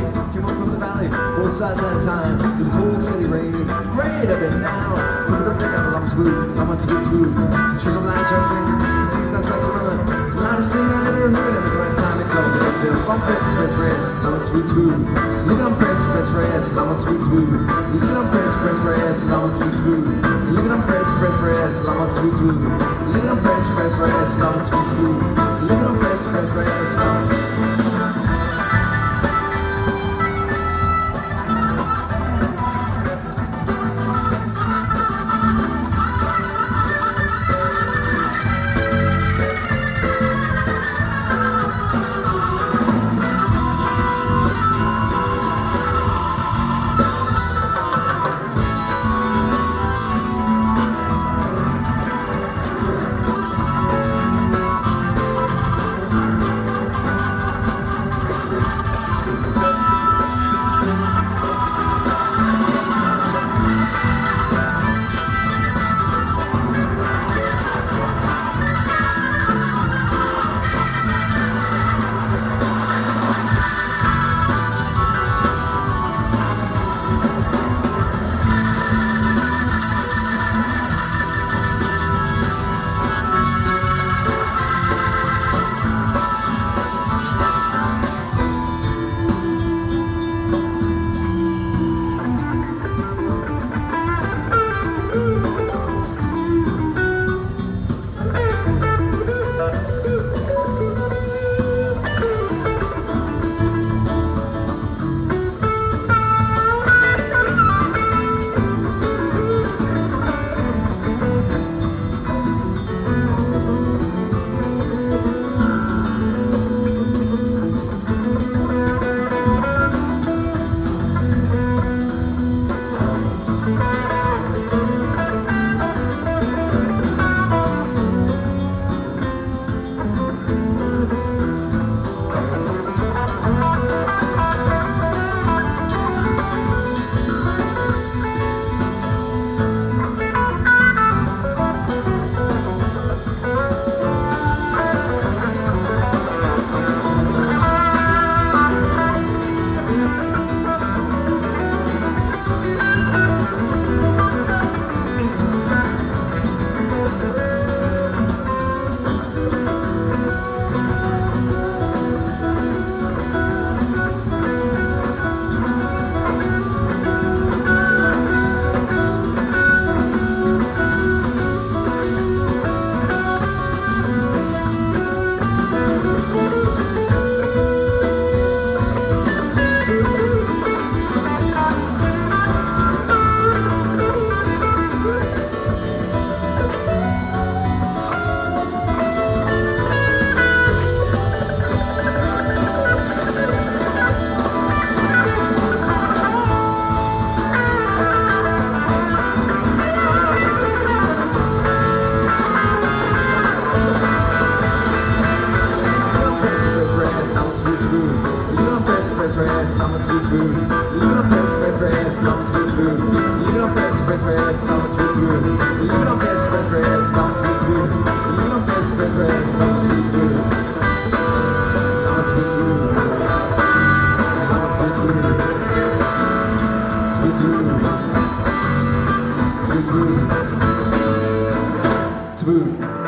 came up from the valley, 4 sides at a time. With a cold steady rain, rain up and down. Put up and down, I'm smooth, I'm on smooth. String of lines, your finger, the seasons, that's like to run. It's the loudest thing I never heard. Every one time it comes, I'm press red, I'm on smooth. Look at I'm press red, I'm on smooth. Look at I'm press red, I'm on smooth. Look at I'm press red, I'm on smooth. Look at I'm press red, I'm on smooth. Look at I'm press red, I'm on smooth. Taboo.